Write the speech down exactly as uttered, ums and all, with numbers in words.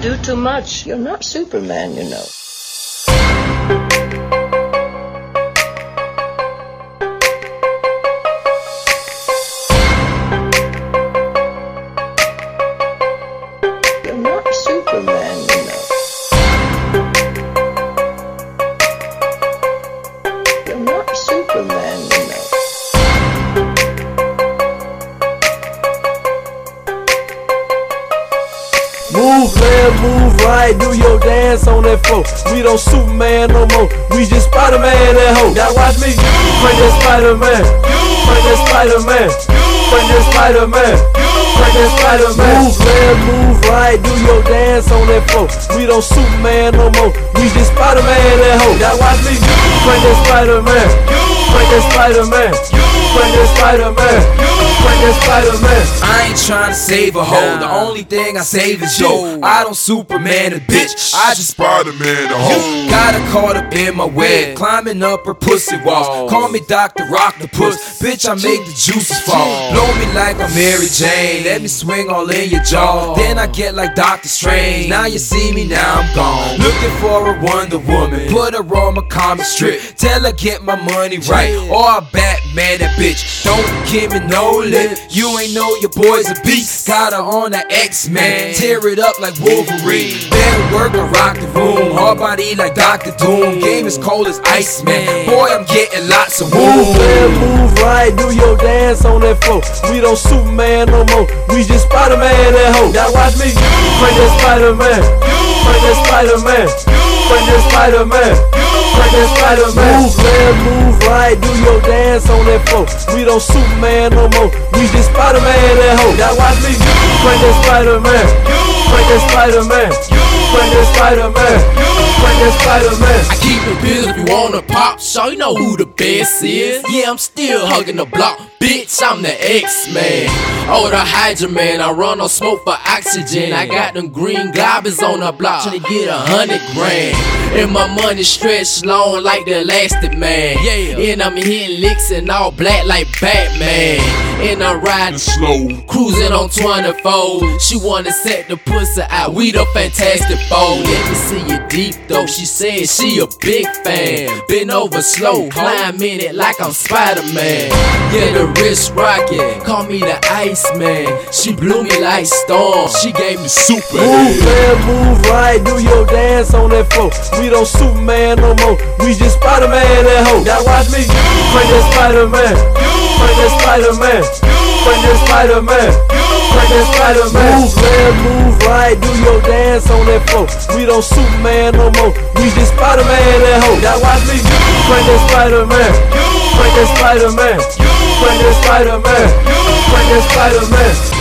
do too much. You're not Superman, you know. You're not Superman, you know. You're not Superman, you know. Move left, move right, do your dance on that floor. We don't Superman no more, we just Spider-Man that hoe. Now watch me, bring that Spider-Man, bring that Spider-Man, bring that Spider-Man, bring that Spider-Man. Move left, move right, do your dance on that floor. We don't Superman no more, we just Spider-Man that hoe. Now watch me, bring that Spider-Man, bring that Spider-Man, bring that Spider-Man, bring that Spider-Man. I ain't trying to save a hoe, the only thing I save is you. I don't Superman a bitch, I just Spider-Man a hoe. Got her caught up in my web, climbing up her pussy walls. Call me Doctor Octopus, bitch I make the juices fall. Blow me like I'm Mary Jane, let me swing all in your jaw. Then I get like Doctor Strange, now you see me, now I'm gone. Looking for a Wonder Woman, put her on my comic strip. Tell her get my money right, or I Batman that bitch. Don't give me no lip, you ain't know your boy's a beast. Got her on the X-Men, tear it up like Wolverine. Better work or rock the room, hard body like Doctor Doom. Game is cold as Iceman, boy I'm getting lots of wounds. Move left, move right, do your dance on that floor. We don't Superman no more, we just Spider-Man that hoe. Now watch me, bring that Spider-Man, bring that Spider-Man, bring that Spider-Man, bring that Spider-Man. Move left, move right, do your dance on that floor. We don't Superman no more, we just Spider-Man that hoe. Now watch me, bring that Spider-Man, bring that Spider-Man, bring that Spider-Man, bring that Spider-Man. I keep it real if you wanna pop, so you know who the best is. Yeah, I'm still hugging the block, bitch, I'm the X-Man. Oh, the Hydra Man, I run on smoke for oxygen. I got them green goblins on the block, tryna get a hundred grand. And my money stretched long like the Elastic Man. Yeah. And I'm hitting licks in all black like Batman. And I'm riding slow, cruising on twenty-four. She wanna set the pussy out, we the Fantastic Four. Let me see you deep though, she said she a big fan. Been over slow, climb in it like I'm Spider-Man. Yeah, the wrist rocket, call me the Iceman. She blew me like Storm, she gave me super. Move left, move right, do your dance on that floor. We don't Superman no more, we just Spider-Man that hoe. Now watch me, bring that Spider-Man, bring that Spider-Man, bring that Spider-Man, bring that Spider-Man. Move left, move right, do your dance on that floor. We don't Superman no more, we just Spider-Man that hoe. Now watch me, bring that Spider-Man, bring that Spider-Man, bring that Spider-Man, bring that Spider-Man.